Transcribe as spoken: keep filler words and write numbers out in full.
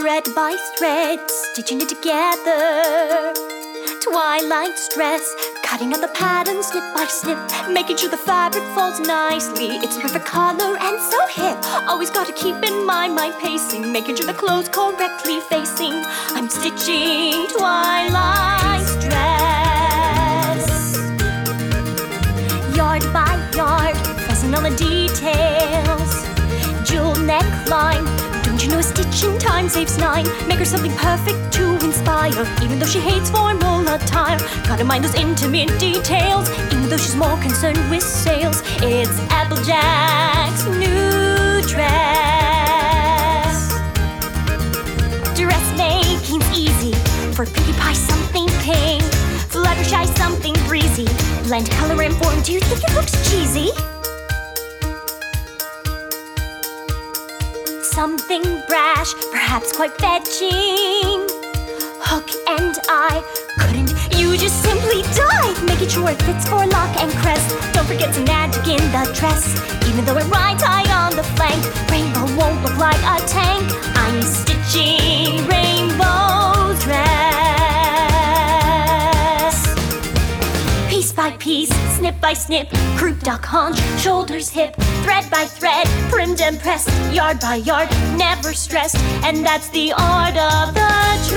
Thread by thread, stitching it together. Twilight's dress, cutting out the pattern snip by snip, making sure the fabric falls nicely. It's the perfect color and so hip. Always gotta keep in mind my pacing, making sure the clothes correctly facing. I'm stitching Twilight's dress. Yard by yard, fussing on the details. Jewel neckline, don't you know a stitch in time saves nine? Make her something perfect to inspire, even though she hates formal attire. Gotta mind those intimate details, even though she's more concerned with sales. It's Applejack's new dress. Dressmaking's easy. For Pinkie Pie, something pink. Fluttershy, something breezy. Blend color and form, do you think it looks cheesy? Something brash, perhaps quite fetching. Hook and eye, couldn't you just simply dive? Making sure it fits for lock and crest. Don't forget some magic in the dress, even though it rides high on the flank. Rainbow won't look like a tank. I'm stitching Rainbow dress. Piece by piece, snip by snip, croup, duck, haunch, shoulders, hip, thread by thread, primmed and pressed, yard by yard, never stressed. And that's the art of the